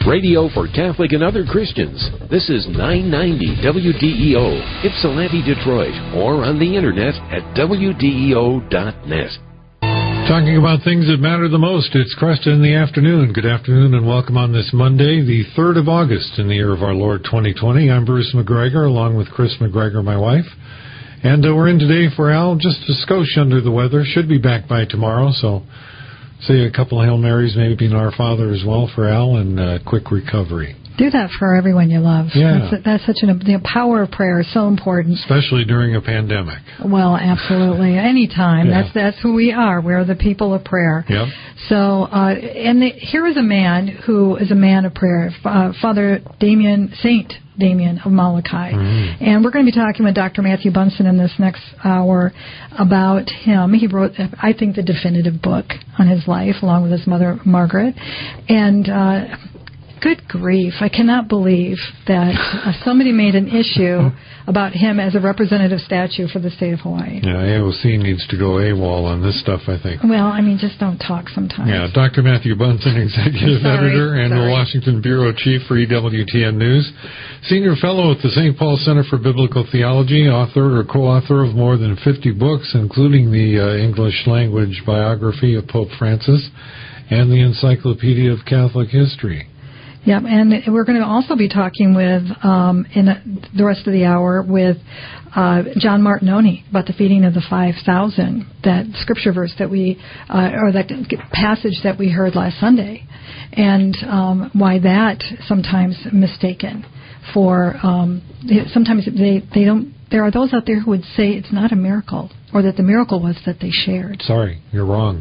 Radio for Catholic and other Christians. This is 990 WDEO, Ypsilanti, Detroit, or on the internet at WDEO.net. Talking about things that matter the most, it's Cresta in the afternoon. Good afternoon and welcome on this Monday, the 3rd of August in the year of our Lord 2020. I'm Bruce McGregor, along with Chris McGregor, my wife. And we're in today for Al, just a skosh under the weather. Should be back by tomorrow, so say a couple of Hail Marys, maybe an Our Father as well for Al, and quick recovery. Do that for everyone you love. Yeah. That's such the power of prayer is so important. Especially during a pandemic. Well, absolutely. Anytime. Yeah. That's who we are. We're the people of prayer. Yep. So, here is a man who is a man of prayer, Father Saint Damien of Malachi. Mm-hmm. And we're going to be talking with Dr. Matthew Bunson in this next hour about him. He wrote, I think, the definitive book on his life, along with his mother, Margaret. And good grief, I cannot believe that somebody made an issue about him as a representative statue for the state of Hawaii. Yeah, AOC needs to go AWOL on this stuff, I think. Well, I mean, just don't talk sometimes. Yeah, Dr. Matthew Bunson, Executive Editor and the Washington Bureau Chief for EWTN News, Senior Fellow at the St. Paul Center for Biblical Theology, author or co-author of more than 50 books, including the English language biography of Pope Francis and the Encyclopedia of Catholic History. Yep, and we're going to also be talking with, in the rest of the hour, with John Martinoni about the feeding of the 5,000, that scripture verse that or that passage that we heard last Sunday, and why that sometimes mistaken for, sometimes they don't, there are those out there who would say it's not a miracle, or that the miracle was that they shared. Sorry, you're wrong.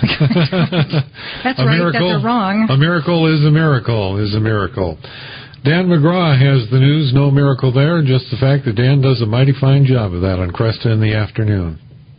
That's right, that they're wrong. A miracle is a miracle is a miracle. Dan McGraw has the news, no miracle there, just the fact that Dan does a mighty fine job of that on Cresta in the afternoon.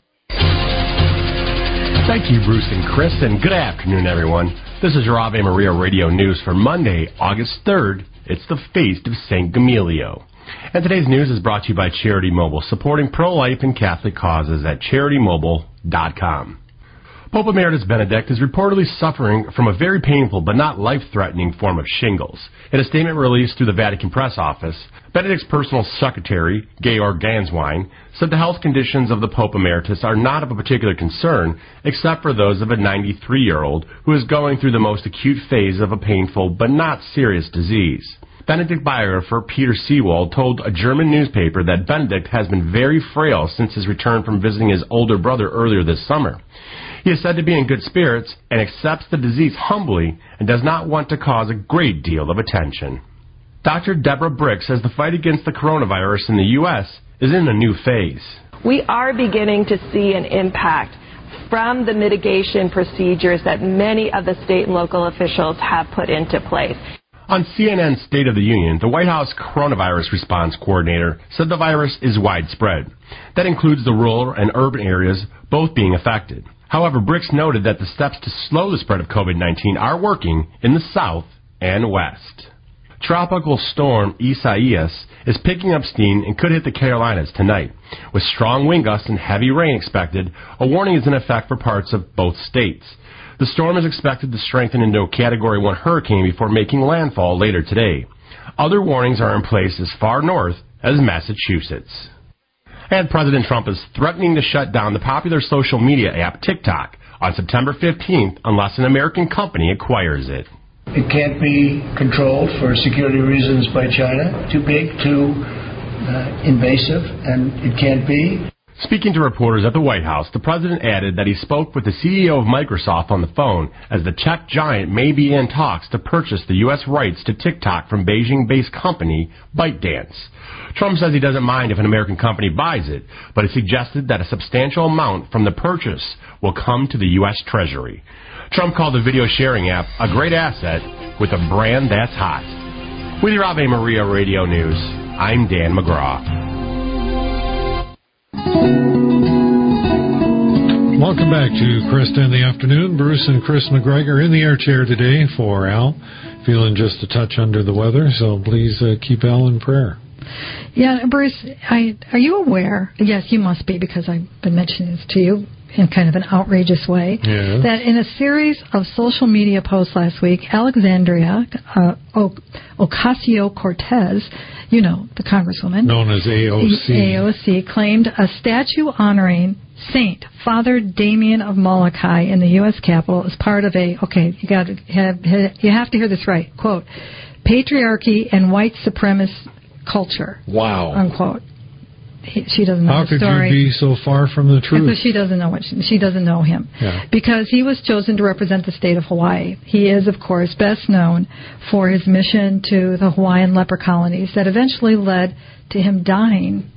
Thank you, Bruce and Chris, and good afternoon, everyone. This is your Ave Maria Radio News for Monday, August 3rd. It's the feast of St. Gamaliel. And today's news is brought to you by Charity Mobile, supporting pro-life and Catholic causes at CharityMobile.com. Pope Emeritus Benedict is reportedly suffering from a very painful but not life-threatening form of shingles. In a statement released through the Vatican Press Office, Benedict's personal secretary, Georg Ganswein, said the health conditions of the Pope Emeritus are not of a particular concern, except for those of a 93-year-old who is going through the most acute phase of a painful but not serious disease. Benedict biographer Peter Seewald told a German newspaper that Benedict has been very frail since his return from visiting his older brother earlier this summer. He is said to be in good spirits and accepts the disease humbly and does not want to cause a great deal of attention. Dr. Deborah Brick says the fight against the coronavirus in the U.S. is in a new phase. We are beginning to see an impact from the mitigation procedures that many of the state and local officials have put into place. On CNN's State of the Union, the White House Coronavirus Response Coordinator said the virus is widespread. That includes the rural and urban areas, both being affected. However, Bricks noted that the steps to slow the spread of COVID-19 are working in the south and west. Tropical storm Isaias is picking up steam and could hit the Carolinas tonight. With strong wind gusts and heavy rain expected, a warning is in effect for parts of both states. The storm is expected to strengthen into a Category 1 hurricane before making landfall later today. Other warnings are in place as far north as Massachusetts. And President Trump is threatening to shut down the popular social media app TikTok on September 15th unless an American company acquires it. It can't be controlled for security reasons by China. Too big, too invasive, and it can't be. Speaking to reporters at the White House, the president added that he spoke with the CEO of Microsoft on the phone as the tech giant may be in talks to purchase the U.S. rights to TikTok from Beijing-based company ByteDance. Trump says he doesn't mind if an American company buys it, but he suggested that a substantial amount from the purchase will come to the U.S. Treasury. Trump called the video sharing app a great asset with a brand that's hot. With your Ave Maria Radio News, I'm Dan McGraw. Welcome back to Cresta in the afternoon. Bruce and Chris McGregor in the air chair today for Al. Feeling just a touch under the weather, so please keep Al in prayer. Yeah, Bruce, are you aware? Yes, you must be, because I've been mentioning this to you in kind of an outrageous way, that in a series of social media posts last week, Alexandria Ocasio-Cortez, you know, the congresswoman, known as AOC, claimed a statue honoring Saint Father Damien of Molokai in the U.S. Capitol as part of a, you have to hear this right, quote, patriarchy and white supremacist culture. Wow. Unquote. She doesn't know the story. How could you be so far from the truth? Because she doesn't know she doesn't know him. Yeah. Because he was chosen to represent the state of Hawaii. He is, of course, best known for his mission to the Hawaiian leper colonies that eventually led to him dying.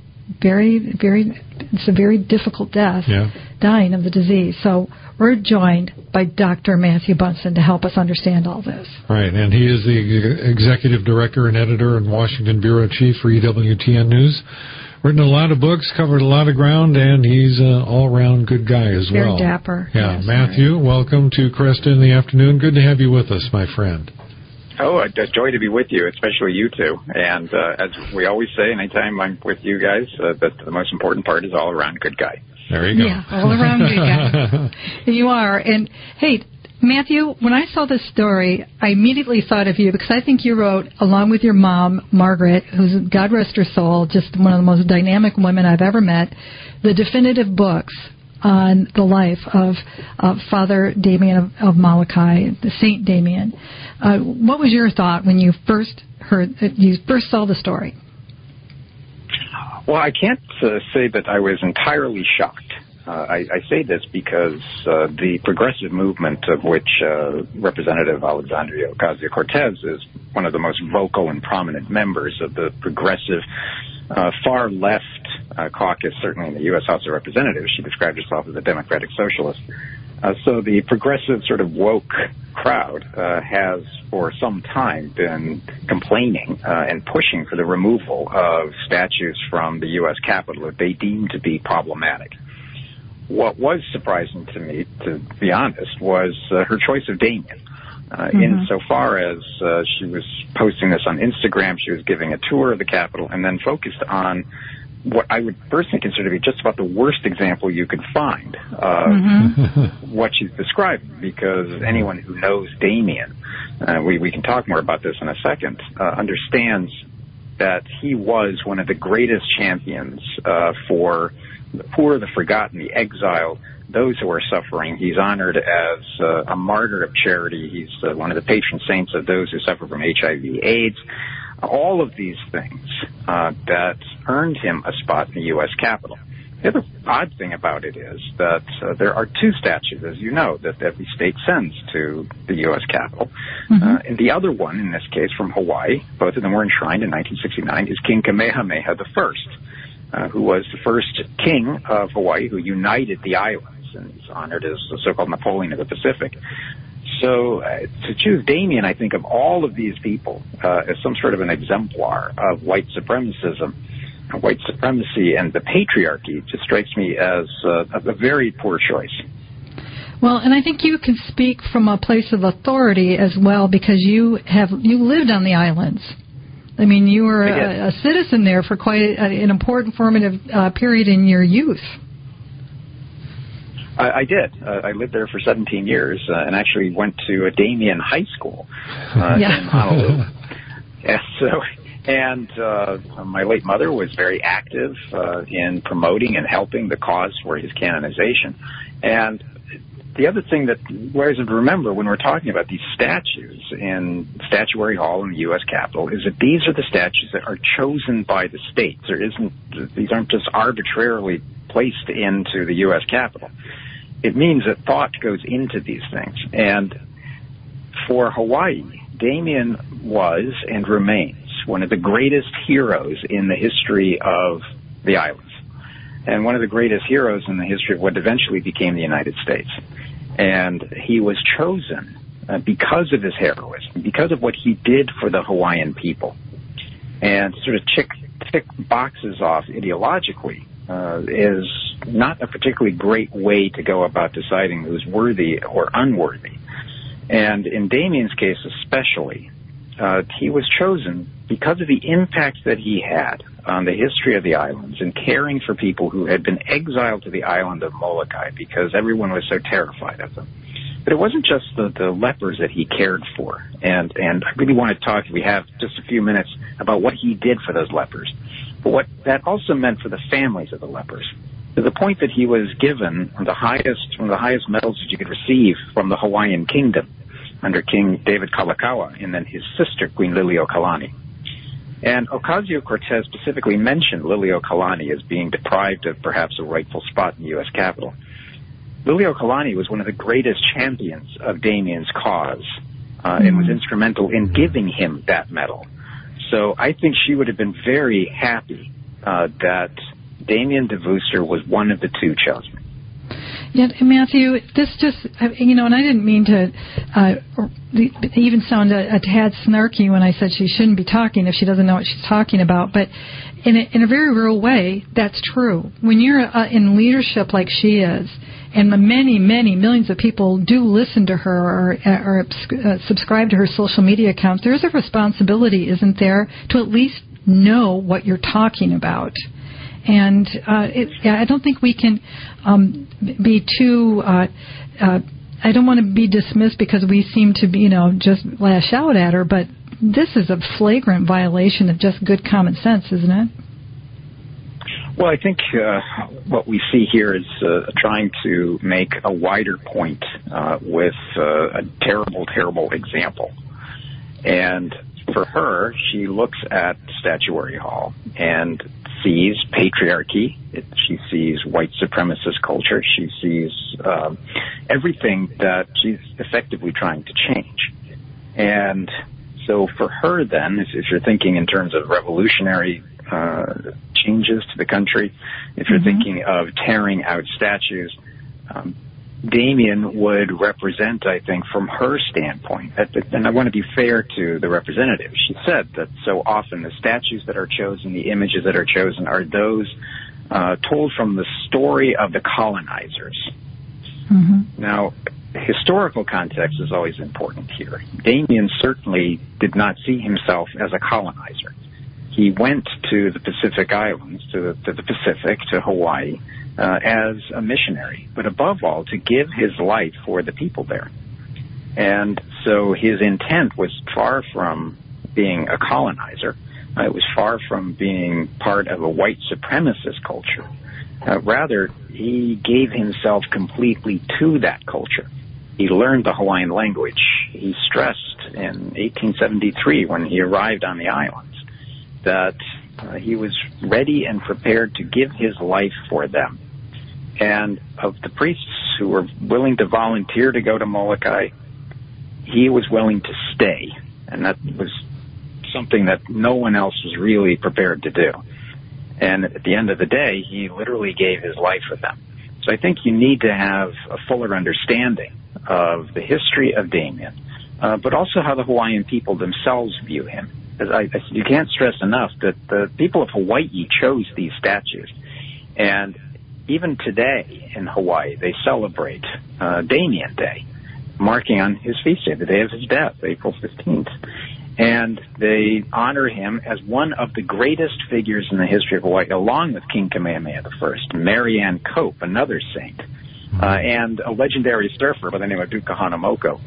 It's a very difficult death, dying of the disease. So we're joined by Dr. Matthew Bunson to help us understand all this. Right, and he is the executive director and editor and Washington bureau chief for EWTN News. Written a lot of books, covered a lot of ground, and he's an all-around good guy as well. Very dapper. Yeah, yes, Matthew, welcome to Cresta in the Afternoon. Good to have you with us, my friend. Oh, a joy to be with you, especially you two. And as we always say, anytime I'm with you guys, that the most important part is all-around good guy. There you go. Yeah, all-around good guy. You are. And, hey, Matthew, when I saw this story, I immediately thought of you because I think you wrote, along with your mom, Margaret, who's, God rest her soul, just one of the most dynamic women I've ever met, the definitive books on the life of Father Damien of Molokai, the Saint Damien. What was your thought when you first saw the story? Well, I can't say that I was entirely shocked. I say this because the progressive movement of which Representative Alexandria Ocasio-Cortez is one of the most vocal and prominent members of the progressive far left caucus, certainly in the U.S. House of Representatives. She described herself as a democratic socialist. So the progressive sort of woke crowd has for some time been complaining and pushing for the removal of statues from the U.S. Capitol that they deem to be problematic. What was surprising to me, to be honest, was her choice of Damien. Insofar as she was posting this on Instagram, she was giving a tour of the Capitol and then focused on what I would personally consider to be just about the worst example you could find of what she's describing, because anyone who knows Damien, we can talk more about this in a second, understands that he was one of the greatest champions for the poor, the forgotten, the exiled, those who are suffering. He's honored as a martyr of charity. He's one of the patron saints of those who suffer from HIV/AIDS. All of these things that earned him a spot in the U.S. Capitol. The other odd thing about it is that there are two statues, as you know, that every state sends to the U.S. Capitol. And the other one, in this case from Hawaii, both of them were enshrined in 1969, is King Kamehameha I, who was the first king of Hawaii who united the islands, and he's honored as the so-called Napoleon of the Pacific. So to choose Damien, I think, of all of these people as some sort of an exemplar of white supremacism, white supremacy, and the patriarchy just strikes me as a very poor choice. Well, and I think you can speak from a place of authority as well, because you lived on the islands. I mean, you were a citizen there for quite an important formative period in your youth. I did. I lived there for 17 years and actually went to a Damien High School in Honolulu. And my late mother was very active in promoting and helping the cause for his canonization. And the other thing that we should remember when we're talking about these statues in Statuary Hall in the U.S. Capitol is that these are the statues that are chosen by the states. These aren't just arbitrarily placed into the U.S. Capitol. It means that thought goes into these things. And for Hawaii, Damien was and remains one of the greatest heroes in the history of the islands, and one of the greatest heroes in the history of what eventually became the United States. And he was chosen because of his heroism, because of what he did for the Hawaiian people. And sort of tick boxes off ideologically is not a particularly great way to go about deciding who's worthy or unworthy. And in Damien's case especially, he was chosen because of the impact that he had on the history of the islands and caring for people who had been exiled to the island of Molokai because everyone was so terrified of them. But it wasn't just the lepers that he cared for. And I really want to talk, if we have just a few minutes, about what he did for those lepers. But what that also meant for the families of the lepers, to the point that he was given one of the highest medals that you could receive from the Hawaiian kingdom under King David Kalakaua, and then his sister, Queen Liliuokalani. And Ocasio-Cortez specifically mentioned Liliuokalani as being deprived of perhaps a rightful spot in the U.S. Capitol. Liliuokalani was one of the greatest champions of Damien's cause and was instrumental in giving him that medal. So I think she would have been very happy that Damien DeVooster was one of the two chosen. Yeah, Matthew, this just, and I didn't mean to even sound a tad snarky when I said she shouldn't be talking if she doesn't know what she's talking about, but in a very real way, that's true. When you're in leadership like she is, and many, many millions of people do listen to her or subscribe to her social media account, there's a responsibility, isn't there, to at least know what you're talking about. And I don't think we can be too... I don't want to be dismissed because we seem to be, just lash out at her, but this is a flagrant violation of just good common sense, isn't it? Well, I think what we see here is trying to make a wider point with a terrible, terrible example. And for her, she looks at Statuary Hall and sees patriarchy. She sees white supremacist culture. She sees everything that she's effectively trying to change. And so for her then, if you're thinking in terms of revolutionary changes to the country, if you're thinking of tearing out statues, Damien would represent, I think, from her standpoint, and I want to be fair to the representative. She said that so often the statues that are chosen, the images that are chosen, are those told from the story of the colonizers. Now, historical context is always important here. Damien certainly did not see himself as a colonizer. He went to the Pacific Islands, to the Pacific, to Hawaii, as a missionary, but above all, to give his life for the people there. And so his intent was far from being a colonizer. It was far from being part of a white supremacist culture. Rather, he gave himself completely to that culture. He learned the Hawaiian language. He stressed in 1873, when he arrived on the islands, that he was ready and prepared to give his life for them. And of the priests who were willing to volunteer to go to Molokai, he was willing to stay. And that was something that no one else was really prepared to do. And at the end of the day, he literally gave his life for them. So I think you need to have a fuller understanding of the history of Damien, but also how the Hawaiian people themselves view him. You can't stress enough that the people of Hawaii chose these statues. And even today in Hawaii, they celebrate Damien Day, marking on his feast day, the day of his death, April 15th. And they honor him as one of the greatest figures in the history of Hawaii, along with King Kamehameha I, Marianne Cope, another saint, and a legendary surfer by the name of Duke Kahanamoku,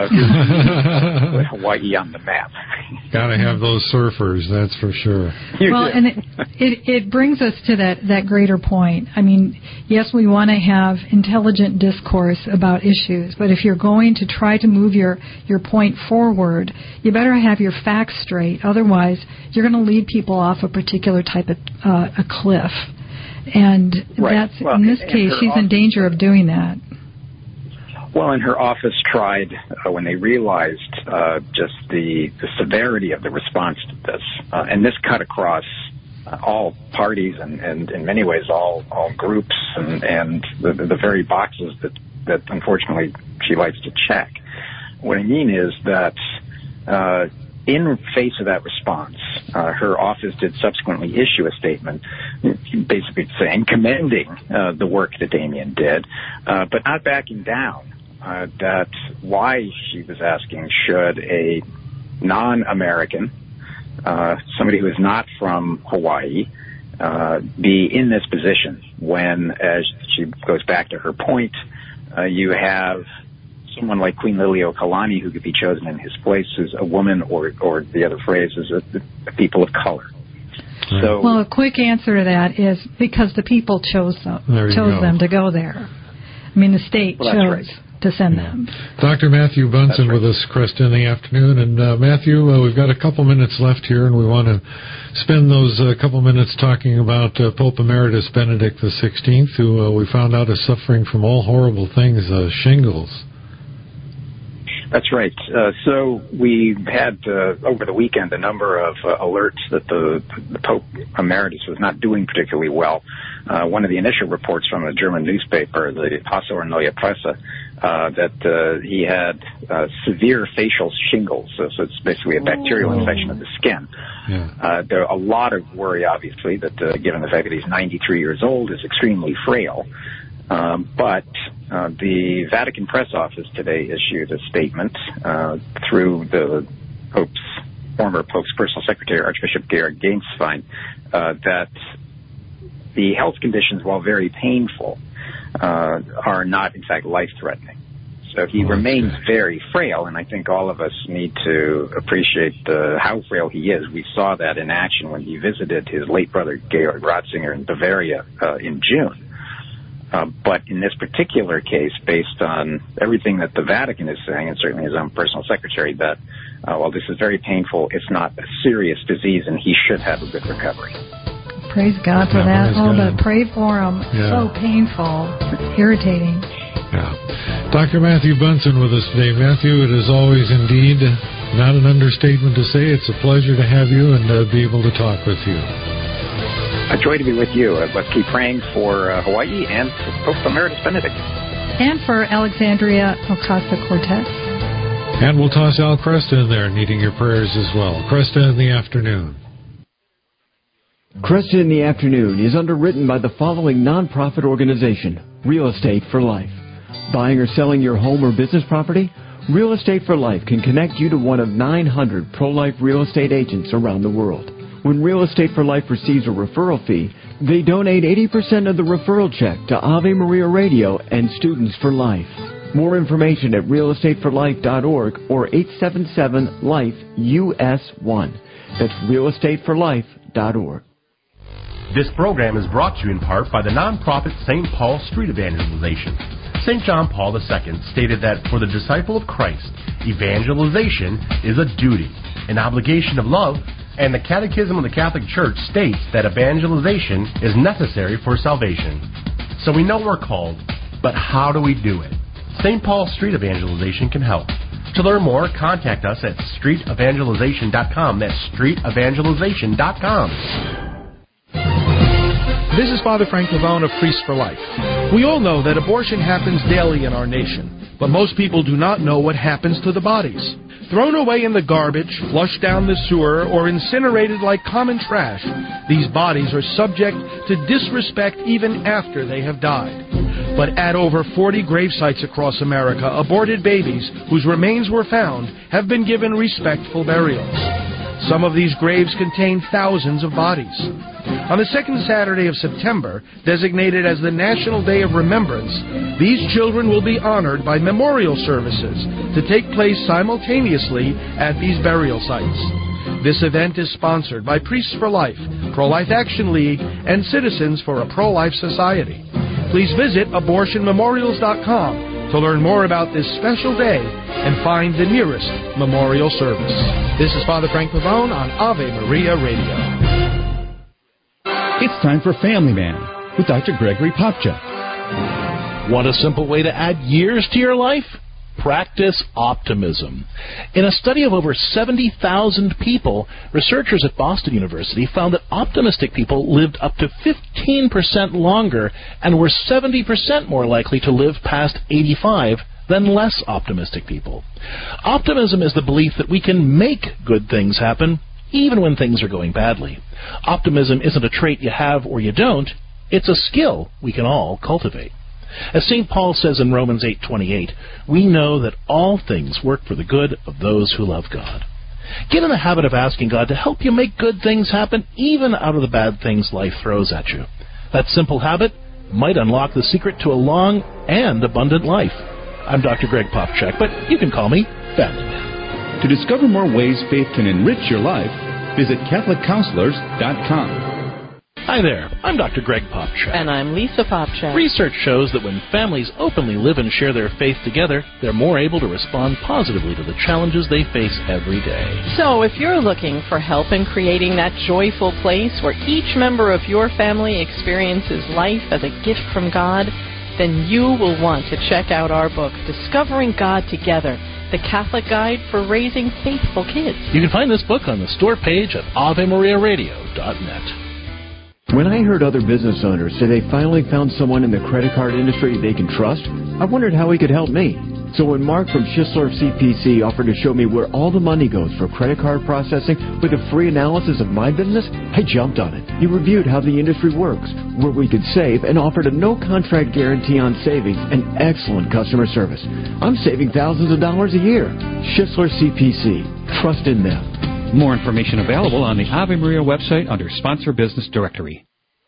who put Hawaii on the map. Got to have those surfers, that's for sure. Well, and it brings us to that greater point. I mean, yes, we want to have intelligent discourse about issues, but if you're going to try to move your point forward, you better have your facts straight. Otherwise, you're going to lead people off a particular type of a cliff. And that's, in this case, she's in danger of doing that. Well, and her office tried, when they realized just the severity of the response to this, and this cut across all parties and in many ways all groups and the very boxes that unfortunately she likes to check. What I mean is that in face of that response, her office did subsequently issue a statement basically saying, commending the work that Damien did, but not backing down. That why she was asking, should a non-American, somebody who is not from Hawaii, be in this position when, as she goes back to her point, you have someone like Queen Liliuokalani who could be chosen in his place as a woman, or the other phrase is a people of color. So, well, a quick answer to that is because the people chose them to go there. I mean, the state chose to send them. Dr. Matthew Bunson with us, Krista, in the afternoon. And Matthew, we've got a couple minutes left here, and we want to spend those couple minutes talking about Pope Emeritus Benedict XVI, who we found out is suffering from all horrible things, shingles. That's right. So we had over the weekend a number of alerts that the Pope Emeritus was not doing particularly well. One of the initial reports from a German newspaper, the Passauer Neue Presse, that he had severe facial shingles. So it's basically a bacterial infection of the skin. Yeah. There are a lot of worry, obviously, that given the fact that he's 93 years old, is extremely frail. But the Vatican press office today issued a statement through the former Pope's personal secretary, Archbishop Georg Gänswein, that the health conditions, while very painful, are not, in fact, life-threatening. So he remains very frail, and I think all of us need to appreciate how frail he is. We saw that in action when he visited his late brother, Georg Ratzinger, in Bavaria in June. But in this particular case, based on everything that the Vatican is saying, and certainly his own personal secretary, that while this is very painful, it's not a serious disease, and he should have a good recovery. Praise God for that. But pray for him. Yeah. So painful. It's irritating. Yeah. Dr. Matthew Bunson with us today. Matthew, it is always indeed not an understatement to say it's a pleasure to have you and be able to talk with you. A joy to be with you. Let's keep praying for Hawaii and for Pope Emeritus Benedict. And for Alexandria Ocasio-Cortez. And we'll toss Al Kresta in there, needing your prayers as well. Kresta in the afternoon. Kresta in the Afternoon is underwritten by the following nonprofit organization, Real Estate for Life. Buying or selling your home or business property? Real Estate for Life can connect you to one of 900 pro-life real estate agents around the world. When Real Estate for Life receives a referral fee, they donate 80% of the referral check to Ave Maria Radio and Students for Life. More information at realestateforlife.org or 877-LIFE-US1. That's realestateforlife.org. This program is brought to you in part by the nonprofit St. Paul Street Evangelization. St. John Paul II stated that for the disciple of Christ, evangelization is a duty, an obligation of love, and the Catechism of the Catholic Church states that evangelization is necessary for salvation. So we know we're called, but how do we do it? St. Paul Street Evangelization can help. To learn more, contact us at streetevangelization.com. That's streetevangelization.com. This is Father Frank Pavone of Priests for Life. We all know that abortion happens daily in our nation, but most people do not know what happens to the bodies. Thrown away in the garbage, flushed down the sewer, or incinerated like common trash, these bodies are subject to disrespect even after they have died. But at over 40 grave sites across America, aborted babies whose remains were found have been given respectful burials. Some of these graves contain thousands of bodies. On the second Saturday of September, designated as the National Day of Remembrance, these children will be honored by memorial services to take place simultaneously at these burial sites. This event is sponsored by Priests for Life, Pro-Life Action League, and Citizens for a Pro-Life Society. Please visit abortionmemorials.com to learn more about this special day and find the nearest memorial service. This is Father Frank Pavone on Ave Maria Radio. It's time for Family Man with Dr. Gregory Popcak. Want a simple way to add years to your life? Practice optimism. In a study of over 70,000 people, researchers at Boston University found that optimistic people lived up to 15% longer and were 70% more likely to live past 85 than less optimistic people. Optimism is the belief that we can make good things happen even when things are going badly. Optimism isn't a trait you have or you don't. It's a skill we can all cultivate. As St. Paul says in Romans 8:28, we know that all things work for the good of those who love God. Get in the habit of asking God to help you make good things happen even out of the bad things life throws at you. That simple habit might unlock the secret to a long and abundant life. I'm Dr. Greg Popchak, but you can call me Family Man. To discover more ways faith can enrich your life, visit CatholicCounselors.com. Hi there, I'm Dr. Greg Popchak. And I'm Lisa Popchak. Research shows that when families openly live and share their faith together, they're more able to respond positively to the challenges they face every day. So if you're looking for help in creating that joyful place where each member of your family experiences life as a gift from God, then you will want to check out our book, Discovering God Together, the Catholic Guide for Raising Faithful Kids. You can find this book on the store page at AveMariaRadio.net. When I heard other business owners say they finally found someone in the credit card industry they can trust, I wondered how he could help me. So when Mark from Schisler CPC offered to show me where all the money goes for credit card processing with a free analysis of my business, I jumped on it. He reviewed how the industry works, where we could save, and offered a no-contract guarantee on savings and excellent customer service. I'm saving thousands of dollars a year. Schisler CPC. Trust in them. More information available on the Ave Maria website under Sponsor Business Directory.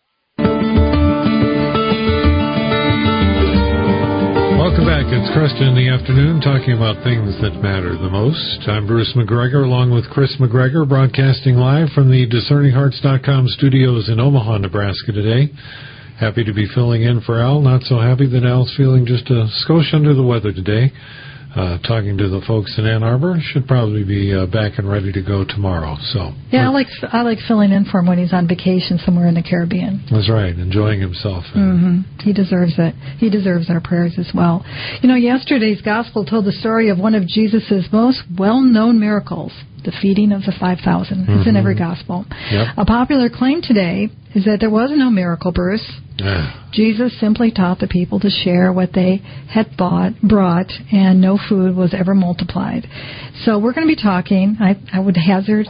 Welcome back. It's Krista in the afternoon talking about things that matter the most. I'm Bruce McGregor along with Chris McGregor, broadcasting live from the DiscerningHearts.com studios in Omaha, Nebraska today. Happy to be filling in for Al. Not so happy that Al's feeling just a skosh under the weather today. Talking to the folks in Ann Arbor, should probably be back and ready to go tomorrow. So yeah, I like filling in for him when he's on vacation somewhere in the Caribbean. That's right, enjoying himself. He deserves it. He deserves our prayers as well. You know, yesterday's gospel told the story of one of Jesus' most well-known miracles, the feeding of the 5,000. It's in every gospel. Yep. A popular claim today is that there was no miracle, Bruce. Jesus simply taught the people to share what they had brought, and no food was ever multiplied. So we're going to be talking. I would hazard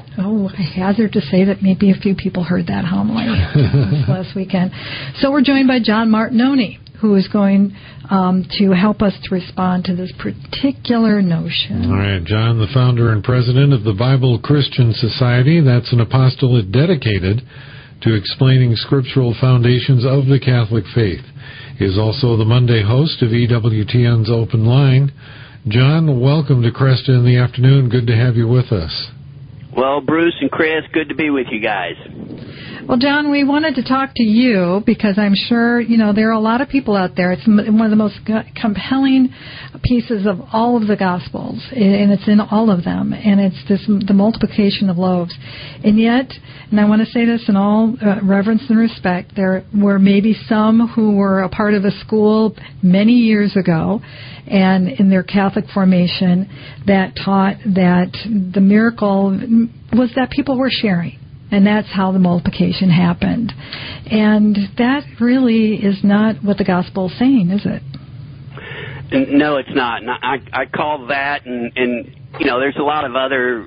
to say that maybe a few people heard that homily this last weekend. So we're joined by John Martinoni, who is going to help us to respond to this particular notion. All right, John, the founder and president of the Bible Christian Society. That's an apostolate dedicated to explaining scriptural foundations of the Catholic faith. He is also the Monday host of EWTN's Open Line. John, welcome to Cresta in the afternoon. Good to have you with us. Well, Bruce and Chris, good to be with you guys. Well, John, we wanted to talk to you because I'm sure, there are a lot of people out there. It's one of the most compelling pieces of all of the Gospels, and it's in all of them, and it's the multiplication of loaves. And yet, and I want to say this in all reverence and respect, there were maybe some who were a part of a school many years ago and in their Catholic formation that taught that the miracle was that people were sharing. And that's how the multiplication happened. And that really is not what the gospel is saying, is it? No, it's not. And I call that, and there's a lot of other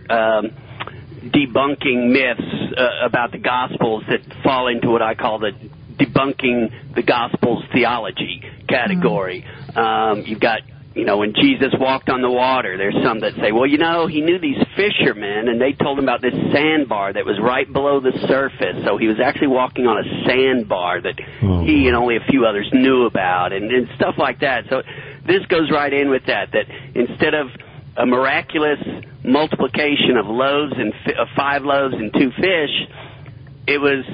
debunking myths about the Gospels that fall into what I call the debunking the Gospels theology category. You've got, when Jesus walked on the water, there's some that say, well, he knew these fishermen, and they told him about this sandbar that was right below the surface. So he was actually walking on a sandbar that he and only a few others knew about, and stuff like that. So this goes right in with that instead of a miraculous multiplication of loaves and 5 loaves and 2 fish, it was,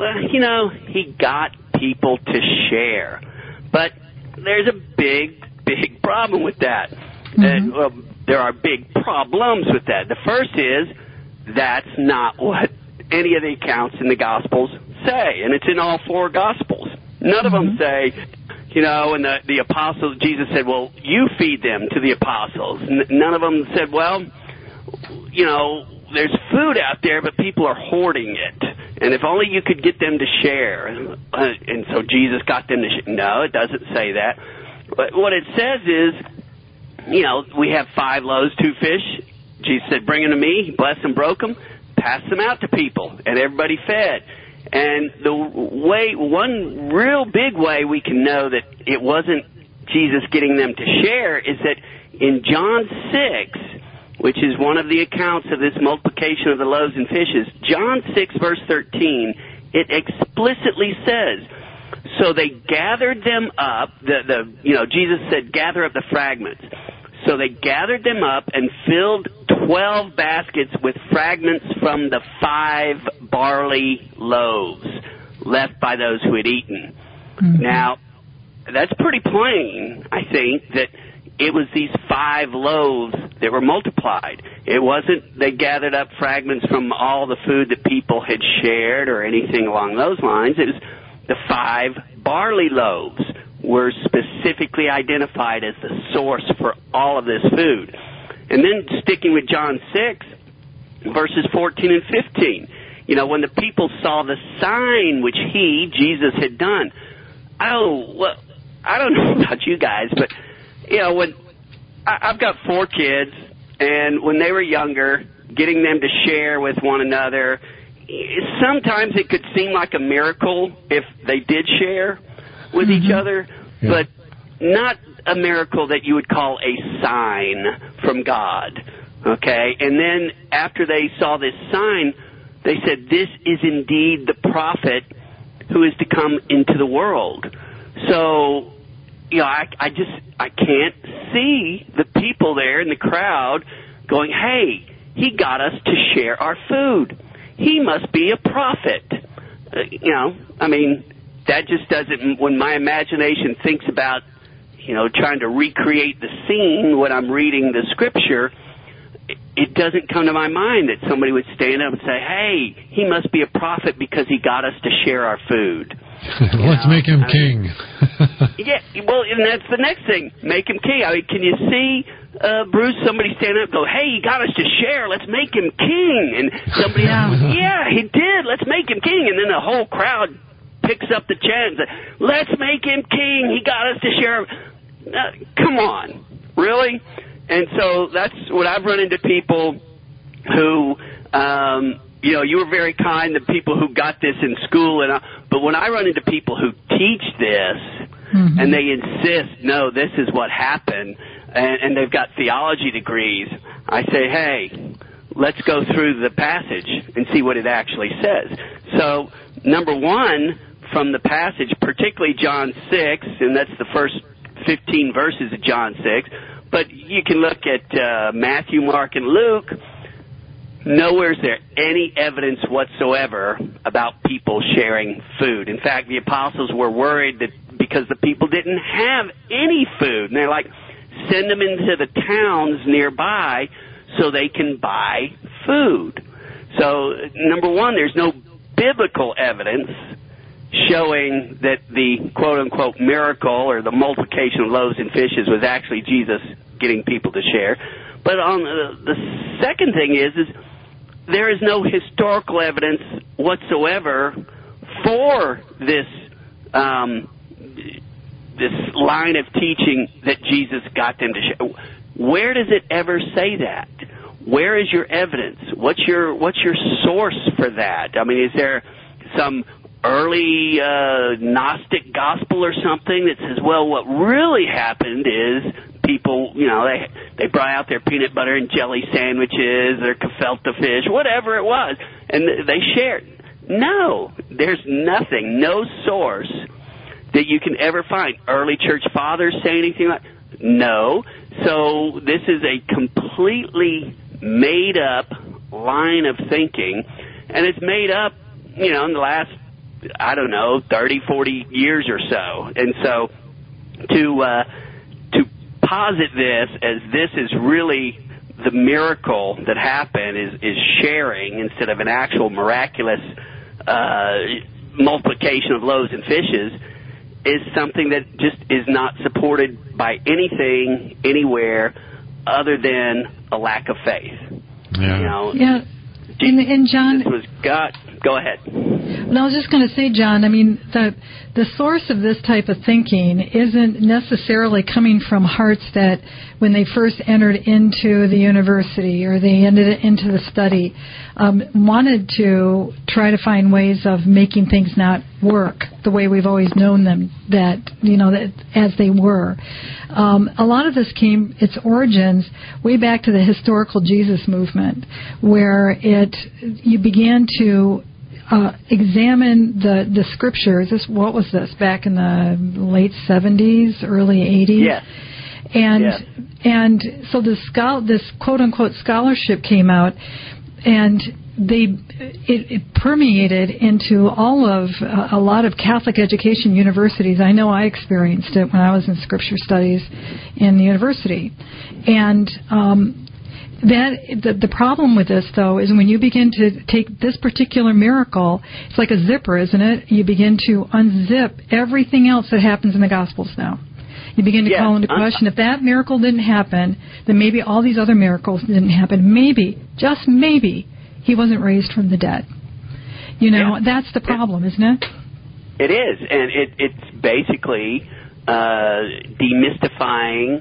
he got people to share. But there's a big problem with that. There are big problems with that. The first is that's not what any of the accounts in the Gospels say, and it's in all 4 Gospels. None of them say, and the apostles, Jesus said, well, you feed them to the apostles. None of them said, well, there's food out there, but people are hoarding it. And if only you could get them to share. And so Jesus got them to share. No, it doesn't say that. But what it says is, we have 5 loaves, 2 fish. Jesus said, bring them to me. He blessed them, broke them, passed them out to people, and everybody fed. And one real big way we can know that it wasn't Jesus getting them to share is that in John 6, which is one of the accounts of this multiplication of the loaves and fishes, John 6, verse 13, it explicitly says, so they gathered them up, Jesus said, gather up the fragments. So they gathered them up and filled 12 baskets with fragments from the 5 barley loaves left by those who had eaten. Mm-hmm. Now, that's pretty plain, I think, that it was these 5 loaves that were multiplied. It wasn't they gathered up fragments from all the food that people had shared or anything along those lines. It was the 5 barley loaves were specifically identified as the source for all of this food. And then sticking with John 6, verses 14 and 15, when the people saw the sign which Jesus, had done. Well, I don't know about you guys, but, when I've got 4 kids, and when they were younger, getting them to share with one another, sometimes it could seem like a miracle if they did share with each other, but not a miracle that you would call a sign from God, okay? And then after they saw this sign, they said, this is indeed the prophet who is to come into the world. So, I can't see the people there in the crowd going, hey, he got us to share our food. He must be a prophet. That just doesn't, when my imagination thinks about, trying to recreate the scene when I'm reading the scripture, it doesn't come to my mind that somebody would stand up and say, hey, he must be a prophet because he got us to share our food. Let's make him king. Yeah, well, and that's the next thing. Make him king. Can you see, Bruce, somebody stand up and go, hey, he got us to share. Let's make him king. And somebody else goes, yeah, he did. Let's make him king. And then the whole crowd picks up the chant and says, let's make him king. He got us to share. Come on. Really? And so that's what I've run into people who, you were very kind to people who got this in school, but when I run into people who teach this and they insist, no, this is what happened, and they've got theology degrees, I say, hey, let's go through the passage and see what it actually says. So, number one, from the passage, particularly John 6, and that's the first 15 verses of John 6, but you can look at Matthew, Mark, and Luke. Nowhere is there any evidence whatsoever about people sharing food. In fact, the apostles were worried that because the people didn't have any food, and they're like, send them into the towns nearby so they can buy food. So, number one, there's no biblical evidence showing that the quote-unquote miracle or the multiplication of loaves and fishes was actually Jesus getting people to share. But on the second thing is there is no historical evidence whatsoever for this this line of teaching that Jesus got them to share. Where does it ever say that? Where is your evidence? What's your source for that? I mean, is there some early Gnostic gospel or something that says, well, what really happened is people, they brought out their peanut butter and jelly sandwiches, their gefilte fish, whatever it was, and they shared. No, there's nothing, no source that you can ever find. Early church fathers say anything like that? No. So this is a completely made-up line of thinking, and it's made up, in the last, 30, 40 years or so. And so to posit this as this is really the miracle that happened is sharing instead of an actual miraculous multiplication of loaves and fishes is something that just is not supported by anything, anywhere, other than a lack of faith. Yeah. And John, this was God. Go ahead. And I was just going to say, John, I mean, the source of this type of thinking isn't necessarily coming from hearts that, when they first entered into the university or they entered into the study, wanted to try to find ways of making things not work the way we've always known them, that as they were. A lot of this its origins way back to the historical Jesus movement, where you began to examine the scriptures. What was this, back in the late 70s, early 80s? Yes. And so this quote-unquote scholarship came out, and it permeated into a lot of Catholic education universities. I know I experienced it when I was in Scripture studies in the university. And the problem with this, though, is when you begin to take this particular miracle, it's like a zipper, isn't it? You begin to unzip everything else that happens in the Gospels now. You begin to call into question, if that miracle didn't happen, then maybe all these other miracles didn't happen. Maybe, just maybe, he wasn't raised from the dead. That's the problem, isn't it? It is, and it's basically demystifying,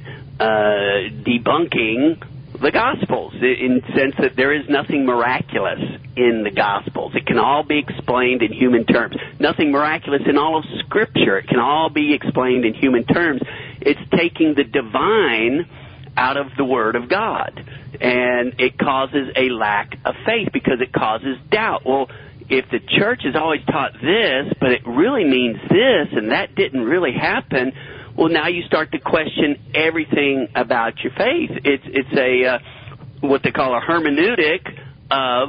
debunking the Gospels, in the sense that there is nothing miraculous in the Gospels. It can all be explained in human terms. Nothing miraculous in all of Scripture. It can all be explained in human terms. It's taking the divine out of the Word of God, and it causes a lack of faith because it causes doubt. Well, if the church has always taught this, but it really means this, and that didn't really happen, well, now you start to question everything about your faith. It's a what they call a hermeneutic of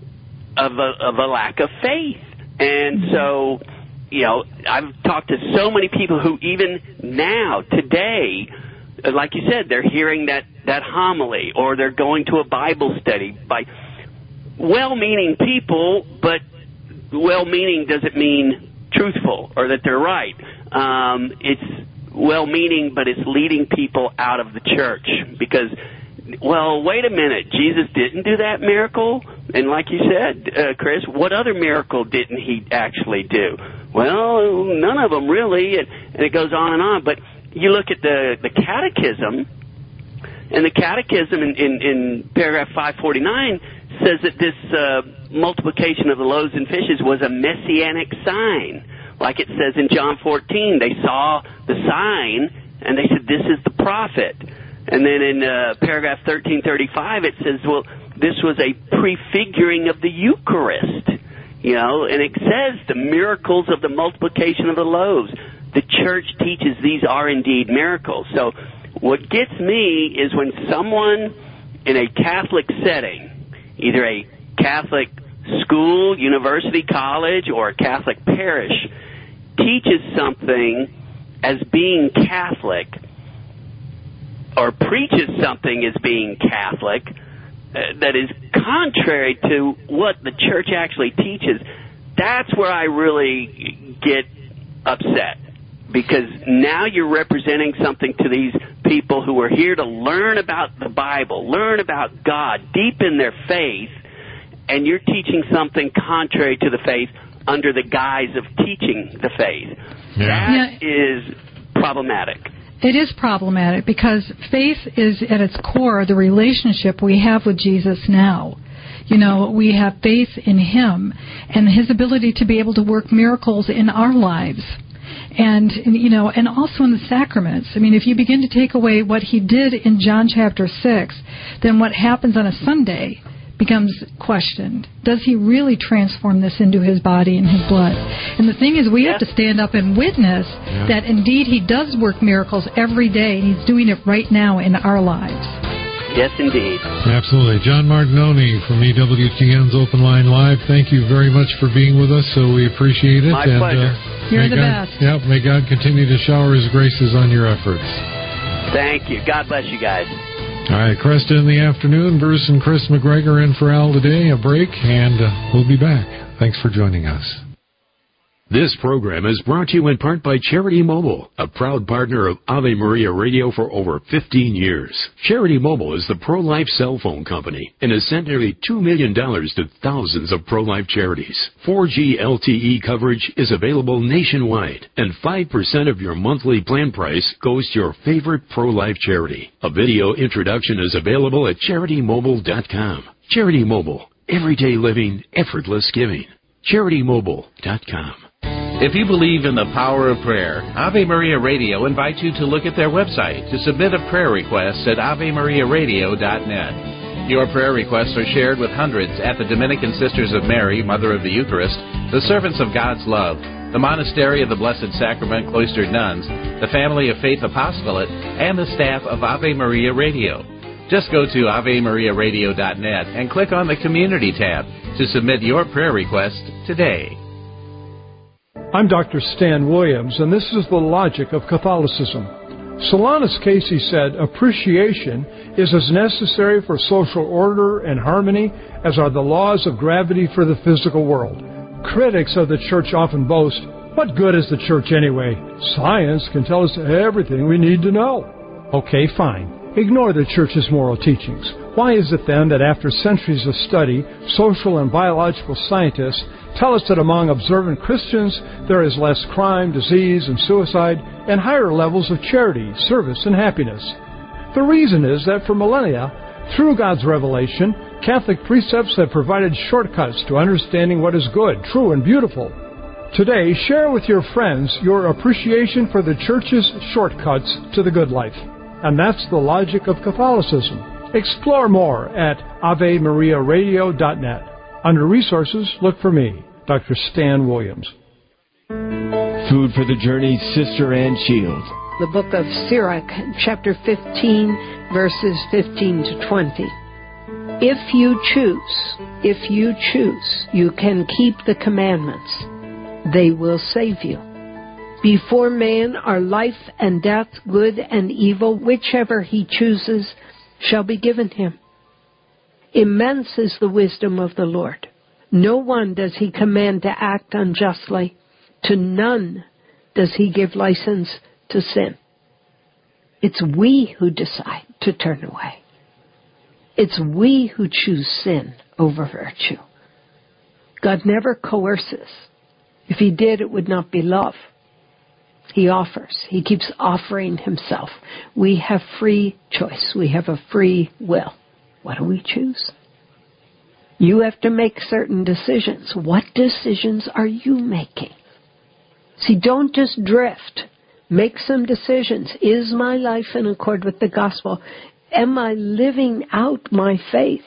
a lack of faith. And so, I've talked to so many people who even now, today, like you said, they're hearing that homily, or they're going to a Bible study by well-meaning people, but well-meaning doesn't mean truthful or that they're right. It's well-meaning, but it's leading people out of the church because, well, wait a minute, Jesus didn't do that miracle? And like you said, Chris, what other miracle didn't he actually do? Well, none of them really, and it goes on and on. But you look at the catechism, and the catechism in paragraph 549 says that this multiplication of the loaves and fishes was a messianic sign. Like it says in John 14, they saw the sign, and they said, this is the prophet. And then in paragraph 1335, it says, well, this was a prefiguring of the Eucharist. And it says the miracles of the multiplication of the loaves. The church teaches these are indeed miracles. So what gets me is when someone in a Catholic setting, either a Catholic school, university, college, or a Catholic parish, teaches something as being Catholic, or preaches something as being Catholic, that is contrary to what the church actually teaches, that's where I really get upset. Because now you're representing something to these people who are here to learn about the Bible, learn about God, deepen their faith, and you're teaching something contrary to the faith under the guise of teaching the faith. That is problematic. It is problematic because faith is at its core the relationship we have with Jesus now. We have faith in Him and His ability to be able to work miracles in our lives. And also in the sacraments. I mean, if you begin to take away what He did in John chapter 6, then what happens on a Sunday becomes questioned. Does He really transform this into His body and His blood? And the thing is, we have to stand up and witness that indeed He does work miracles every day, and He's doing it right now in our lives. Yes, indeed. Absolutely. John Martignoni from EWTN's Open Line Live, thank you very much for being with us, so we appreciate it. My pleasure. You're the best. Yeah, may God continue to shower His graces on your efforts. Thank you. God bless you guys. All right, Cresta in the afternoon. Bruce and Chris McGregor in for Al today. A break, and we'll be back. Thanks for joining us. This program is brought to you in part by Charity Mobile, a proud partner of Ave Maria Radio for over 15 years. Charity Mobile is the pro-life cell phone company and has sent nearly $2 million to thousands of pro-life charities. 4G LTE coverage is available nationwide, and 5% of your monthly plan price goes to your favorite pro-life charity. A video introduction is available at CharityMobile.com. Charity Mobile. Everyday living, effortless giving. CharityMobile.com. If you believe in the power of prayer, Ave Maria Radio invites you to look at their website to submit a prayer request at AveMariaRadio.net. Your prayer requests are shared with hundreds at the Dominican Sisters of Mary, Mother of the Eucharist, the Servants of God's Love, the Monastery of the Blessed Sacrament Cloistered Nuns, the Family of Faith Apostolate, and the staff of Ave Maria Radio. Just go to AveMariaRadio.net and click on the Community tab to submit your prayer request today. I'm Dr. Stan Williams, and this is the logic of Catholicism. Solanus Casey said, appreciation is as necessary for social order and harmony as are the laws of gravity for the physical world. Critics of the church often boast, what good is the church anyway? Science can tell us everything we need to know. Okay, fine. Ignore the church's moral teachings. Why is it then that after centuries of study, social and biological scientists tell us that among observant Christians there is less crime, disease, and suicide, and higher levels of charity, service, and happiness? The reason is that for millennia, through God's revelation, Catholic precepts have provided shortcuts to understanding what is good, true, and beautiful. Today, share with your friends your appreciation for the Church's shortcuts to the good life. And that's the logic of Catholicism. Explore more at AveMariaRadio.net. Under Resources, look for me, Dr. Stan Williams. Food for the Journey, Sister Ann Shields. The book of Sirach, chapter 15, verses 15 to 20. If you choose, you can keep the commandments. They will save you. Before man are life and death, good and evil, whichever he chooses shall be given him. Immense is the wisdom of the Lord. No one does he command to act unjustly. To none does he give license to sin. It's we who decide to turn away. It's we who choose sin over virtue. God never coerces. If he did, it would not be love. He offers. He keeps offering himself. We have free choice. We have a free will. What do we choose? You have to make certain decisions. What decisions are you making? See, don't just drift. Make some decisions. Is my life in accord with the gospel? Am I living out my faith?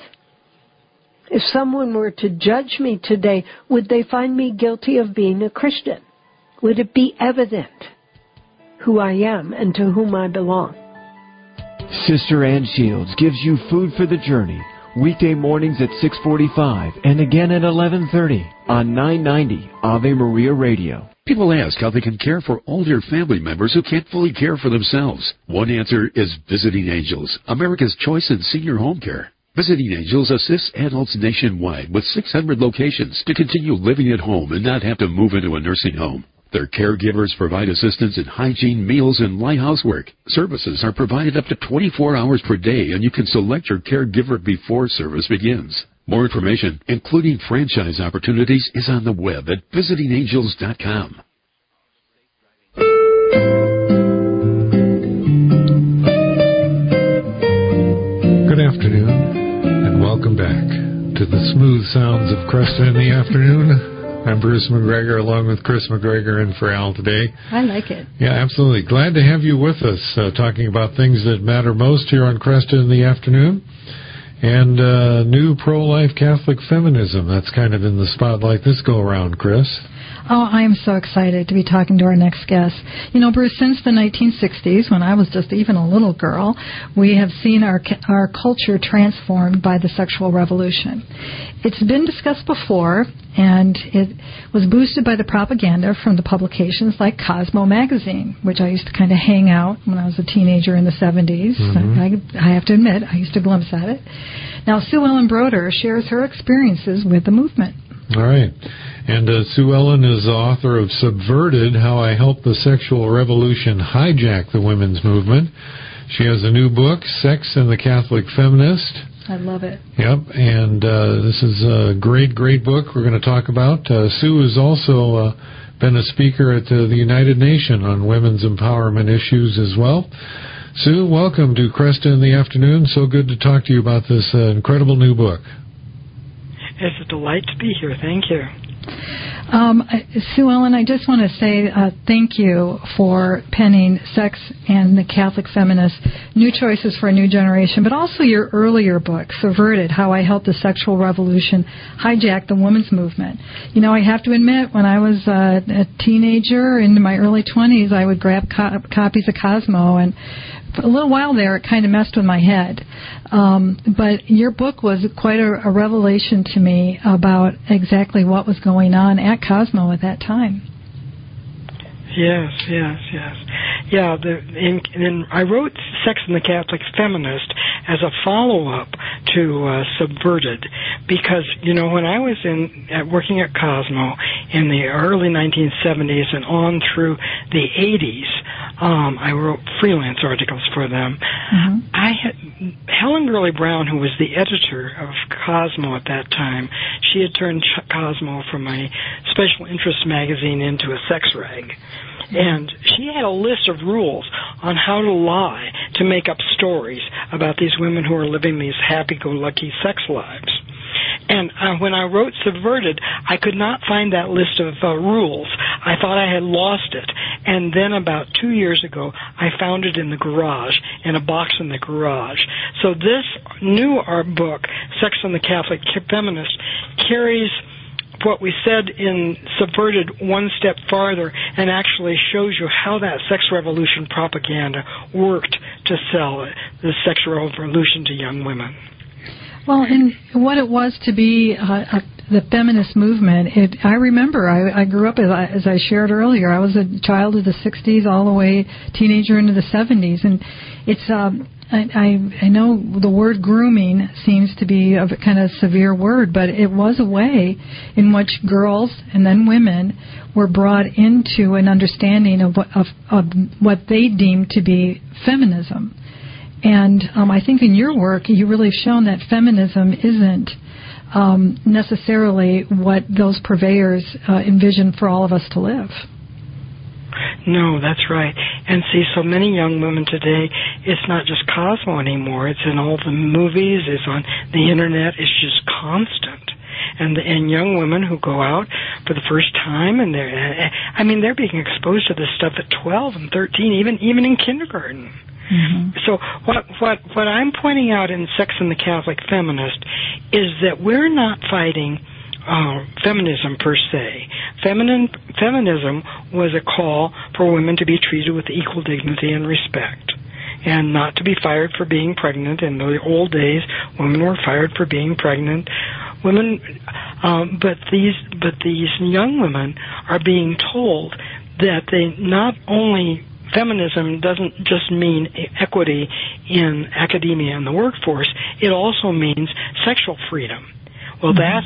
If someone were to judge me today, would they find me guilty of being a Christian? Would it be evident who I am and to whom I belong? Sister Ann Shields gives you Food for the Journey, weekday mornings at 6:45 and again at 11:30 on 990 Ave Maria Radio. People ask how they can care for older family members who can't fully care for themselves. One answer is Visiting Angels, America's choice in senior home care. Visiting Angels assists adults nationwide with 600 locations to continue living at home and not have to move into a nursing home. Their caregivers provide assistance in hygiene, meals, and light housework. Services are provided up to 24 hours per day, and you can select your caregiver before service begins. More information, including franchise opportunities, is on the web at visitingangels.com. Good afternoon, and welcome back to the smooth sounds of Cresta in the afternoon. I'm Bruce McGregor, along with Chris McGregor, in for Al today. I like it. Yeah, absolutely. Glad to have you with us, talking about things that matter most here on Cresta in the afternoon. And new pro-life Catholic feminism. That's kind of in the spotlight this go-around, Chris. Oh, I am so excited to be talking to our next guest. You know, Bruce, since the 1960s, when I was just even a little girl, we have seen our culture transformed by the sexual revolution. It's been discussed before, and it was boosted by the propaganda from the publications like Cosmo magazine, which I used to kind of hang out when I was a teenager in the 70s. Mm-hmm. I have to admit, I used to glimpse at it. Now, Sue Ellen Broder shares her experiences with the movement. All right. And Sue Ellen is the author of Subverted, How I Helped the Sexual Revolution Hijack the Women's Movement. She has a new book, Sex and the Catholic Feminist. I love it. Yep, and this is a great, great book we're going to talk about. Sue has also been a speaker at the United Nations on women's empowerment issues as well. Sue, welcome to Cresta in the Afternoon. So good to talk to you about this incredible new book. It's a delight to be here. Thank you. Sue Ellen, I just want to say thank you for penning Sex and the Catholic Feminist, New Choices for a New Generation, but also your earlier book, Subverted, How I Helped the Sexual Revolution Hijack the Women's Movement. You know, I have to admit, when I was a teenager into my early 20s, I would grab copies of Cosmo, and for a little while there, it kind of messed with my head. But your book was quite a revelation to me about exactly what was going on at Cosmo at that time. Yes. Yeah, and I wrote Sex and the Catholic Feminist as a follow-up to Subverted, because, you know, when I was working at Cosmo in the early 1970s and on through the 80s, I wrote freelance articles for them. Mm-hmm. I had Helen Gurley Brown, who was the editor of Cosmo at that time. She had turned Cosmo from a special interest magazine into a sex rag. And she had a list of rules on how to lie to make up stories about these women who are living these happy-go-lucky sex lives. And when I wrote Subverted, I could not find that list of rules. I thought I had lost it. And then about 2 years ago, I found it in the garage, in a box in the garage. So this new book, Sex and the Catholic Feminist, carries what we said in Subverted one step farther and actually shows you how that sex revolution propaganda worked to sell the sexual revolution to young women. Well, and what it was to be the feminist movement, I remember I grew up, as I shared earlier, I was a child of the 60s all the way teenager into the 70s, and it's I know the word grooming seems to be a kind of severe word, but it was a way in which girls and then women were brought into an understanding of what they deemed to be feminism. And I think in your work, you really have shown that feminism isn't necessarily what those purveyors envision for all of us to live. No, that's right. And see, so many young women today, it's not just Cosmo anymore. It's in all the movies. It's on the Internet. It's just constant. And young women who go out for the first time, and they're being exposed to this stuff at 12 and 13, even in kindergarten. Mm-hmm. So what I'm pointing out in Sex and the Catholic Feminist is that we're not fighting feminism per se. Feminism was a call for women to be treated with equal dignity and respect, and not to be fired for being pregnant. In the old days, women were fired for being pregnant. But these young women are being told that they not only feminism doesn't just mean equity in academia and the workforce, it also means sexual freedom. Well, that's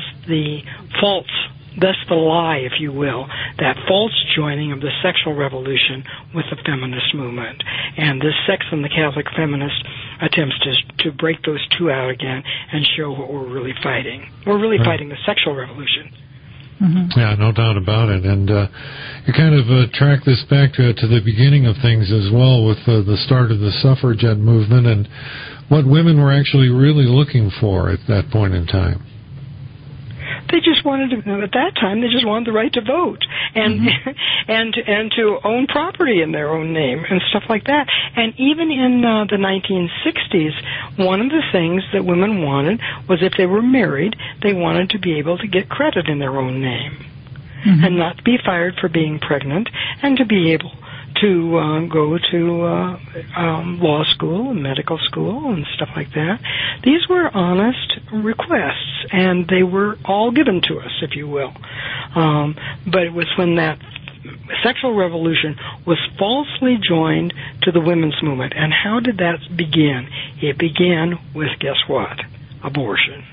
the lie, if you will, that false joining of the sexual revolution with the feminist movement. And this Sex and the Catholic Feminist attempts to break those two out again and show what we're really fighting. We're really fighting the sexual revolution. Mm-hmm. Yeah, no doubt about it. And you kind of track this back to the beginning of things as well, with the start of the suffragette movement and what women were actually really looking for at that point in time. They just wanted to, at that time, they just wanted the right to vote and and to own property in their own name and stuff like that. And even in the 1960s, one of the things that women wanted was, if they were married, they wanted to be able to get credit in their own name and not be fired for being pregnant, and to be able to go to law school and medical school and stuff like that. These were honest requests, and they were all given to us, if you will. But it was when that sexual revolution was falsely joined to the women's movement. And how did that begin? It began with, guess what? Abortion.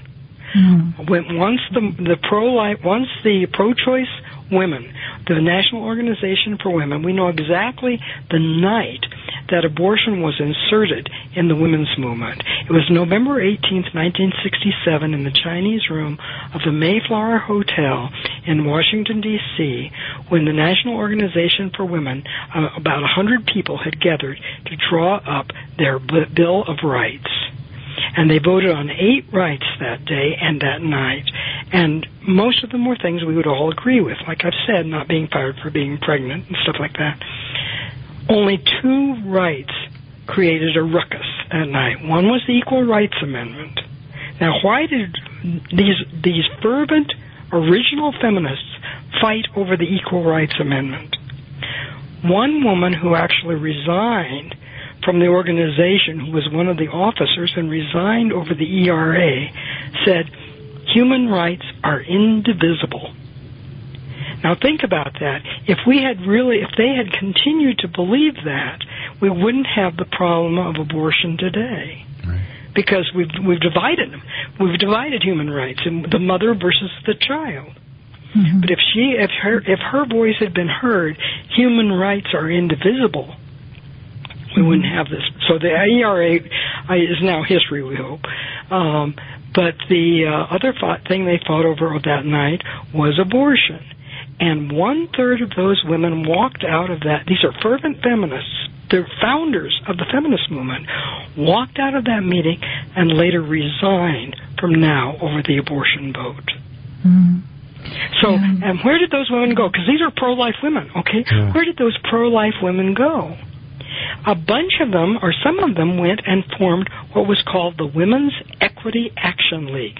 Once the pro-choice women, the National Organization for Women, we know exactly the night that abortion was inserted in the women's movement. It was November 18th, 1967, in the Chinese room of the Mayflower Hotel in Washington, D.C., when the National Organization for Women, about 100 people had gathered to draw up their Bill of Rights. And they voted on 8 rights that day and that night. And most of them were things we would all agree with. Like I've said, not being fired for being pregnant and stuff like that. Only 2 rights created a ruckus that night. One was the Equal Rights Amendment. Now, why did these fervent, original feminists fight over the Equal Rights Amendment? One woman who actually resigned from the organization, who was one of the officers and resigned over the ERA, said, human rights are indivisible. Now think about that. If they had continued to believe that, we wouldn't have the problem of abortion today. Right. Because we've divided them. We've divided human rights, and the mother versus the child. Mm-hmm. But if her voice had been heard, human rights are indivisible, we wouldn't have this. So the ERA is now history, we hope. But the other thing they fought over that night was abortion. And 1/3 of those women walked out of that. These are fervent feminists. The founders of the feminist movement walked out of that meeting and later resigned from now over the abortion vote. Mm-hmm. So, and where did those women go? Because these are pro-life women, okay? Yeah. Where did those pro-life women go? A bunch of them, or some of them, went and formed what was called the Women's Equity Action League,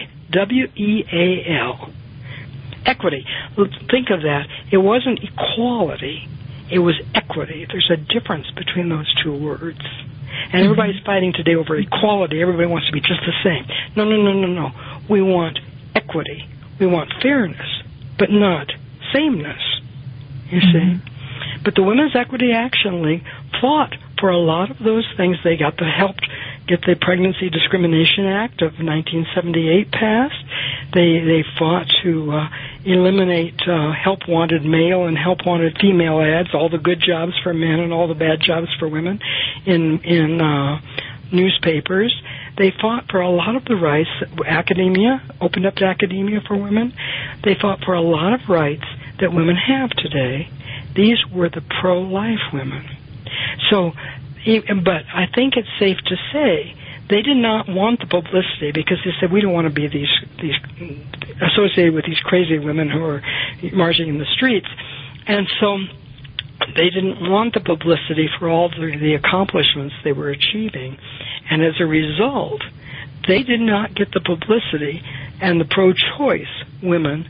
WEAL. Equity. Think of that. It wasn't equality. It was equity. There's a difference between those two words. And everybody's fighting today over equality. Everybody wants to be just the same. No. We want equity. We want fairness, but not sameness, you see. But the Women's Equity Action League fought for a lot of those things. They got the help get the Pregnancy Discrimination Act of 1978 passed. They fought to eliminate help-wanted male and help-wanted female ads, all the good jobs for men and all the bad jobs for women in newspapers. They fought for a lot of the rights. Academia, opened up to academia for women. They fought for a lot of rights that women have today. These were the pro-life women. So, but I think it's safe to say they did not want the publicity, because they said, we don't want to be these associated with these crazy women who are marching in the streets. And so they didn't want the publicity for all the accomplishments they were achieving. And as a result, they did not get the publicity, and the pro-choice women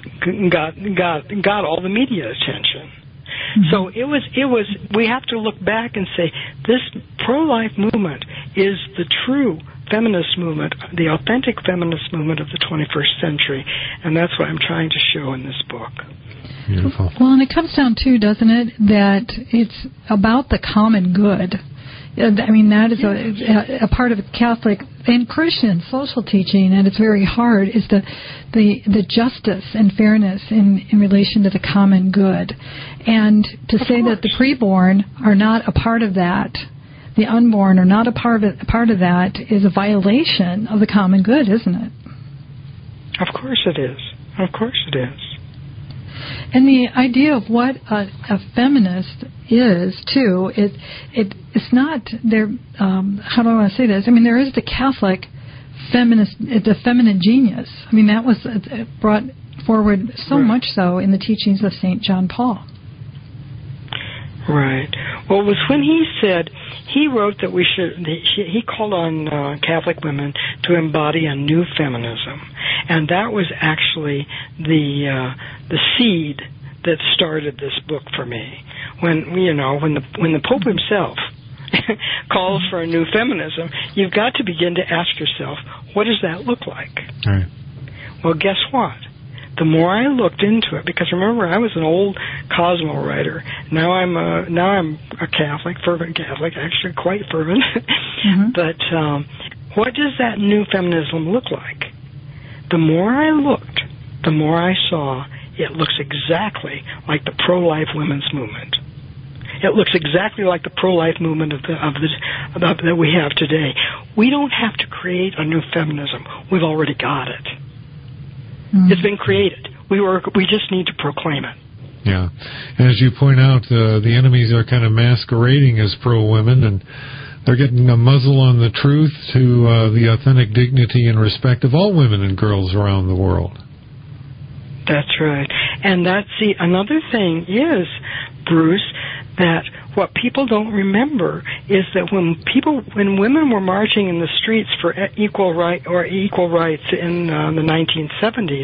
got all the media attention. So it was. We have to look back and say this pro-life movement is the true feminist movement, the authentic feminist movement of the 21st century, and that's what I'm trying to show in this book. Beautiful. Well, and it comes down to, doesn't it, that it's about the common good. I mean, that is a part of Catholic and Christian social teaching, and it's very hard, is the justice and fairness in relation to the common good. And to say that the preborn are not a part of that, the unborn are not a part of that, is a violation of the common good, isn't it? Of course it is. Of course it is. And the idea of what a feminist is, too, it's not there. How do I want to say this? I mean, there is the Catholic feminist, the feminine genius. I mean, that was brought forward so much so in the teachings of St. John Paul. Right. Well, it was when he wrote that we should, he called on Catholic women to embody a new feminism. And that was actually the seed that started this book for me. When the Pope himself calls for a new feminism, you've got to begin to ask yourself, what does that look like? Right. Well, guess what? The more I looked into it, because remember, I was an old Cosmo writer. Now I'm a Catholic, fervent Catholic, actually quite fervent. But what does that new feminism look like? the more I looked, the more I saw it looks exactly like the pro-life women's movement. It looks exactly like the pro-life movement that we have today. We don't have to create a new feminism. We've already got it. Mm-hmm. It's been created. We just need to proclaim it. Yeah. As you point out, the enemies are kind of masquerading as pro-women, and they're getting a muzzle on the truth to the authentic dignity and respect of all women and girls around the world. That's right. And another thing is, Bruce, that what people don't remember is that when women were marching in the streets for equal rights in the 1970s,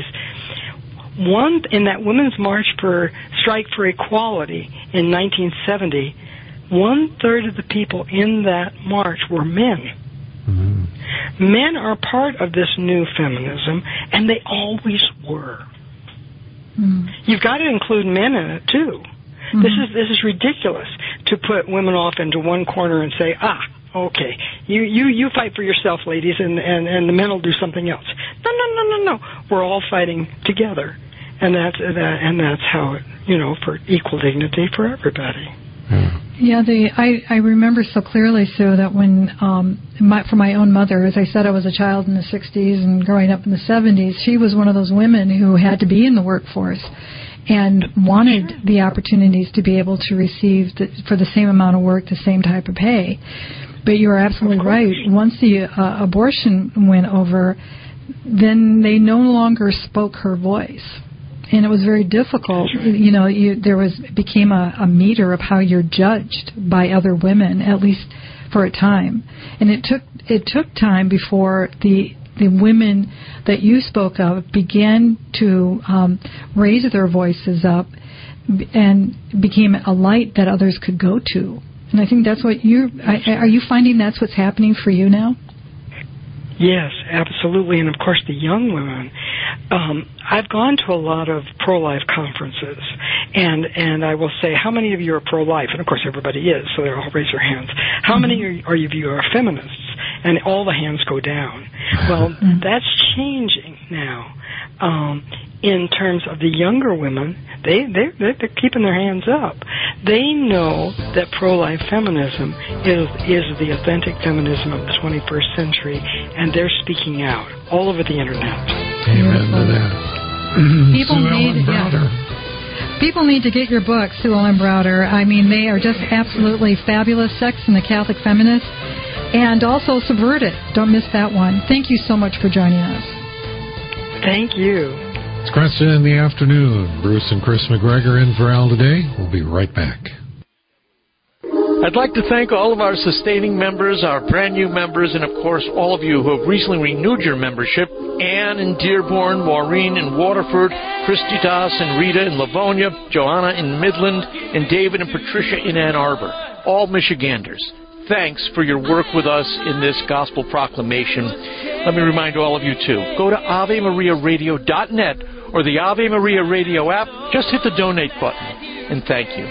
in that Women's March for Strike for Equality in 1970, 1/3 of the people in that march were men. Mm-hmm. Men are part of this new feminism, and they always were. Mm-hmm. You've got to include men in it too. Mm-hmm. This is ridiculous to put women off into one corner and say, okay, you fight for yourself, ladies, and the men will do something else. No. We're all fighting together, and that's how it, for equal dignity for everybody. Yeah, I remember so clearly, Sue, that when for my own mother, as I said, I was a child in the 60s and growing up in the 70s. She was one of those women who had to be in the workforce and wanted the opportunities to be able to receive for the same amount of work, the same type of pay. But you are absolutely right. Once the abortion went over, then they no longer spoke her voice. And it was very difficult. Became a meter of how you're judged by other women, at least for a time. And it took time before the women that you spoke of began to raise their voices up and became a light that others could go to. And I think that's what are you finding that's what's happening for you now? Yes, absolutely. And of course the young women. I've gone to a lot of pro-life conferences, and I will say, how many of you are pro-life? And of course everybody is, so they all raise their hands. How many of you are feminists? And all the hands go down. Well, that's changing now. In terms of the younger women, they're keeping their hands up. They know that pro-life feminism is the authentic feminism of the 21st century, and they're speaking out all over the internet. Amen to that. People need to get your book, Sue Ellen Browder. I mean, they are just absolutely fabulous. Sex and the Catholic Feminist, and also Subverted. Don't miss that one. Thank you so much for joining us. Thank you. It's Krista in the afternoon. Bruce and Chris McGregor in for Al today. We'll be right back. I'd like to thank all of our sustaining members, our brand new members, and of course all of you who have recently renewed your membership. Ann in Dearborn, Maureen in Waterford, Christitas and Rita in Livonia, Joanna in Midland, and David and Patricia in Ann Arbor. All Michiganders. Thanks for your work with us in this gospel proclamation. Let me remind all of you, too, go to AveMariaRadio.net or the Ave Maria Radio app. Just hit the donate button, and thank you.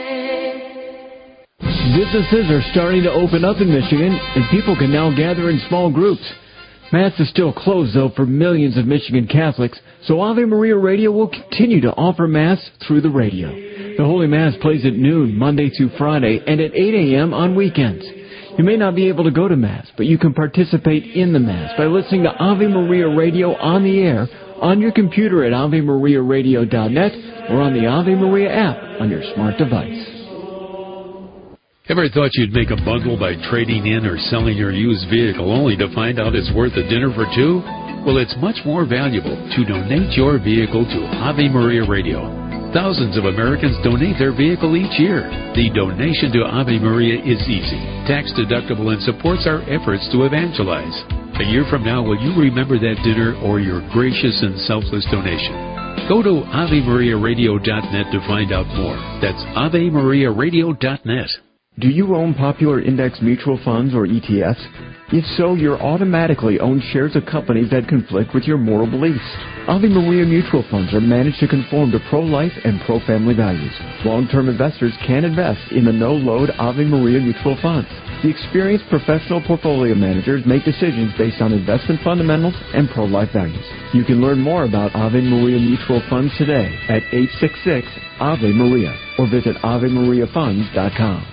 Businesses are starting to open up in Michigan, and people can now gather in small groups. Mass is still closed, though, for millions of Michigan Catholics, so Ave Maria Radio will continue to offer Mass through the radio. The Holy Mass plays at noon, Monday through Friday, and at 8 a.m. on weekends. You may not be able to go to Mass, but you can participate in the Mass by listening to Ave Maria Radio on the air, on your computer at AveMariaRadio.net, or on the Ave Maria app on your smart device. Ever thought you'd make a bundle by trading in or selling your used vehicle only to find out it's worth a dinner for two? Well, it's much more valuable to donate your vehicle to Ave Maria Radio. Thousands of Americans donate their vehicle each year. The donation to Ave Maria is easy, tax-deductible, and supports our efforts to evangelize. A year from now, will you remember that dinner or your gracious and selfless donation? Go to AveMariaRadio.net to find out more. That's AveMariaRadio.net. Do you own popular index mutual funds or ETFs? If so, you're automatically own shares of companies that conflict with your moral beliefs. Ave Maria mutual funds are managed to conform to pro-life and pro-family values. Long-term investors can invest in the no-load Ave Maria mutual funds. The experienced professional portfolio managers make decisions based on investment fundamentals and pro-life values. You can learn more about Ave Maria mutual funds today at 866-AVE-MARIA or visit AveMariaFunds.com.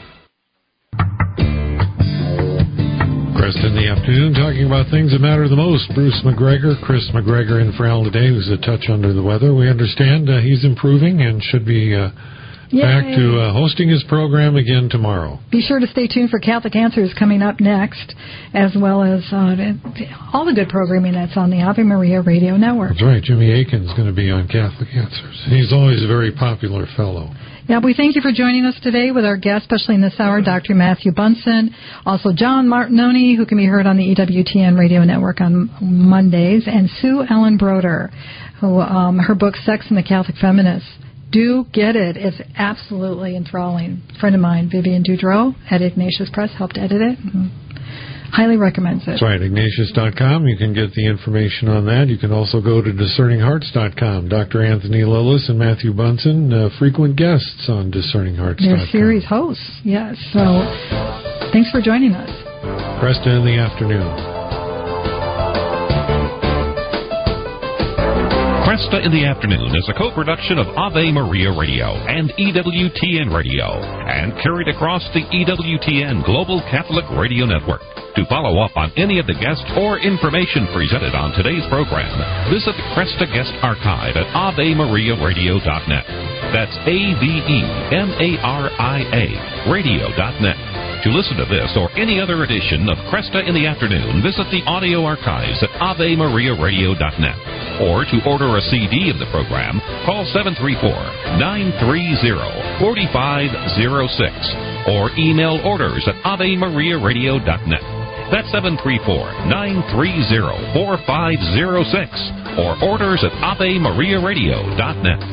Cresta in the afternoon, talking about things that matter the most. Bruce McGregor, Chris McGregor in for Al today, who's a touch under the weather. We understand he's improving and should be back to hosting his program again tomorrow. Be sure to stay tuned for Catholic Answers coming up next, as well as all the good programming that's on the Ave Maria Radio Network. That's right. Jimmy Akin's going to be on Catholic Answers. He's always a very popular fellow. Yeah, we thank you for joining us today with our guest, especially in this hour, Dr. Matthew Bunson, also John Martinoni, who can be heard on the EWTN Radio Network on Mondays, and Sue Ellen Broder, who her book, Sex and the Catholic Feminists. Do get it. It's absolutely enthralling. A friend of mine, Vivian Dudreau at Ignatius Press, helped edit it. Highly recommends it. That's right, Ignatius.com. You can get the information on that. You can also go to DiscerningHearts.com. Dr. Anthony Lillis and Matthew Bunson, frequent guests on DiscerningHearts.com. They're series hosts, yes. So thanks for joining us. Cresta in the afternoon. Cresta in the Afternoon is a co-production of Ave Maria Radio and EWTN Radio and carried across the EWTN Global Catholic Radio Network. To follow up on any of the guests or information presented on today's program, visit the Cresta Guest Archive at AveMariaRadio.net. That's AveMaria Radio.net. To listen to this or any other edition of Cresta in the Afternoon, visit the audio archives at AveMariaRadio.net. Or to order a CD of the program, call 734-930-4506 or email orders at AveMariaRadio.net. That's 734-930-4506 or orders at AveMariaRadio.net.